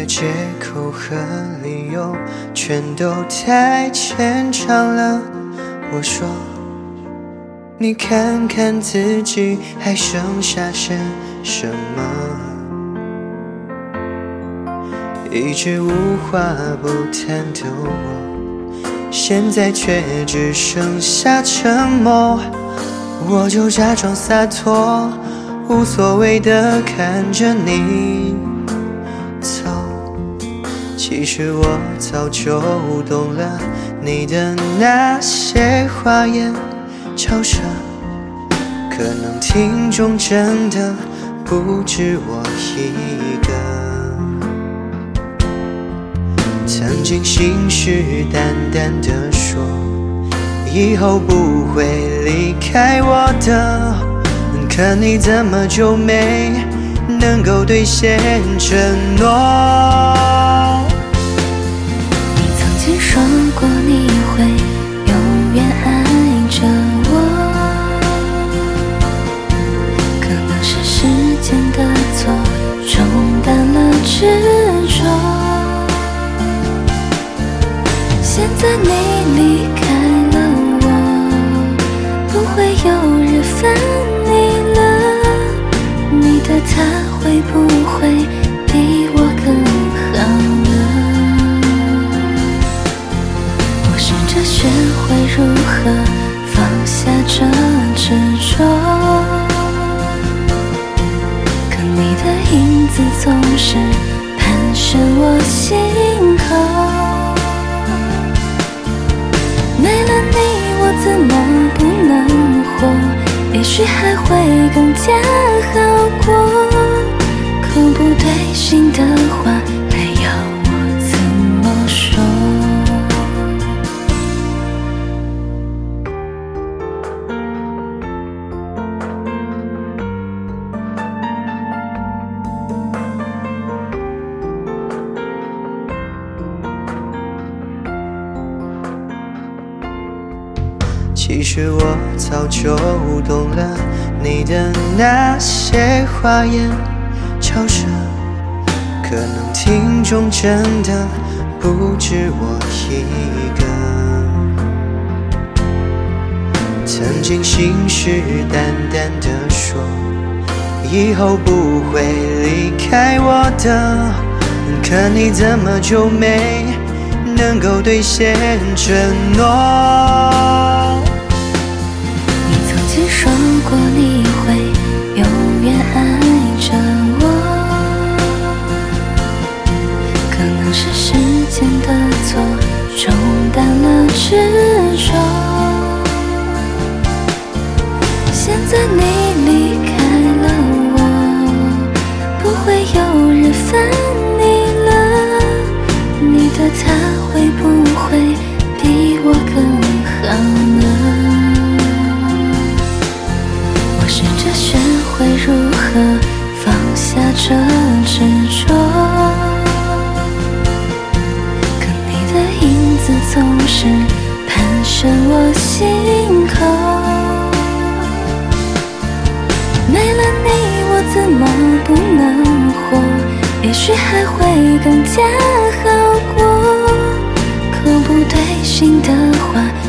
借口和理由全都太牵强了。我说，你看看自己还剩下些什么？一直无话不谈的我，现在却只剩下沉默。我就假装洒脱，无所谓的看着你走。其实我早就懂了，你的那些花言巧舌，可能听众真的不止我一个。曾经信誓旦旦地说，以后不会离开我的，可你怎么就没能够兑现承诺？ 你曾经说过你会永远爱着我，可能是时间的错冲淡了执着。现在你离开了我，不会有人分你了，你的他会不会比我更好呢？我试着学会如何放下这执着，可你的影子总是盘旋我心口。没了你，我怎么不能活？也许还会更加好过。可不对心的话，还要我怎么说？ 其实我早就懂了，你的那些花言巧舌，可能听众真的不止我一个。曾经信誓旦旦地说，以后不会离开我的，可你怎么就没能够兑现承诺？ 你说过你会永远爱着我，可能是时间的错冲淡了执着。现在你离开了我，不会有人分你了，你的他会不会比我更好呢？试着学会如何放下这执着，可你的影子总是盘旋我心口。没了你，我怎么不能活？也许还会更加好过。可不对心的话，